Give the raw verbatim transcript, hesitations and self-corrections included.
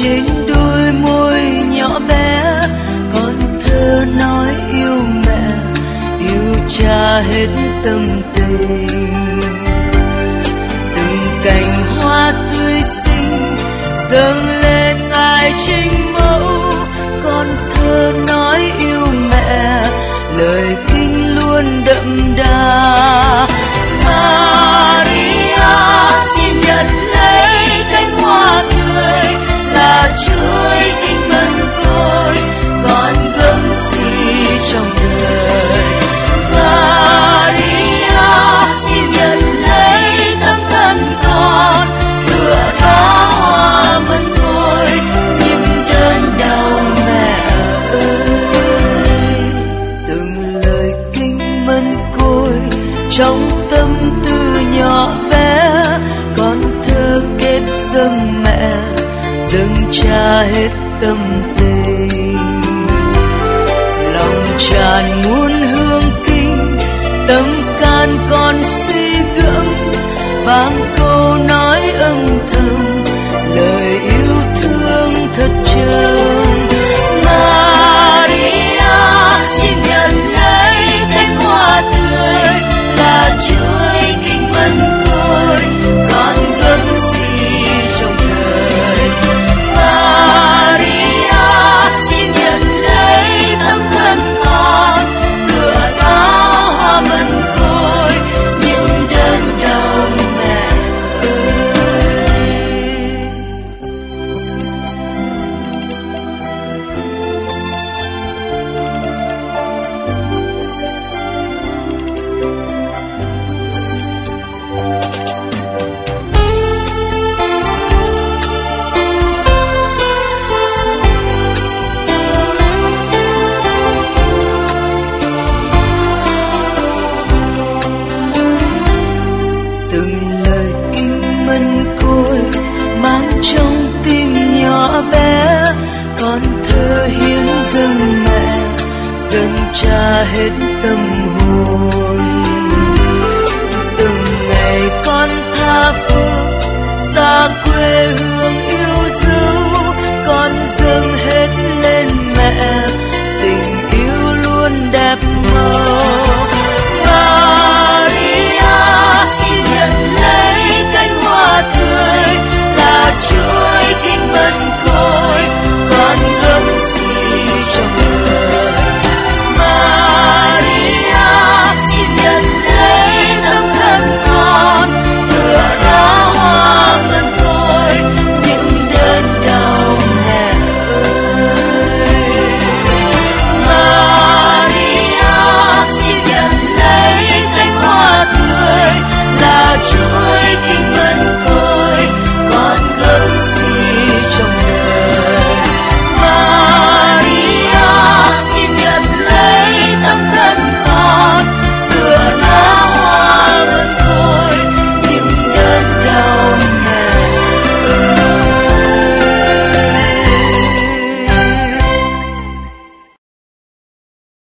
trên đôi môi nhỏ bé, con thơ nói yêu mẹ, yêu cha hết tâm tình. Từng cành hoa tươi xinh dâng lên ngài chính mẫu, con thơ nói yêu mẹ, lời kinh luôn đậm đà. Maria xin nhận lấy cánh hoa tươi là chuỗi kinh mân côi, con gấm gì trong đời. Maria xin nhận lấy tấm thân con, tựa đó hoa mân côi, nhưng đơn đau mẹ ơi. Từng lời kinh mân côi trong tâm tư nhỏ bé, con thơ kết dâng mẹ, dâng cha hết tâm tình. Lòng tràn muôn hương kinh, tâm can con suy gẫm, vang câu nói âm thầm, lời yêu thương thật trầm. Maria xin nhận lấy cánh hoa tươi là chuỗi kinh mân côi, con gấm gì trong đời. Maria xin nhận lấy tấm thân con, tựa đó hoa mân côi, nhưng đơn đau mẹ ơi. Từng lời kinh mân côi mang trong tim nhỏ bé, con thơ hiến dâng mẹ, dâng cha hết tâm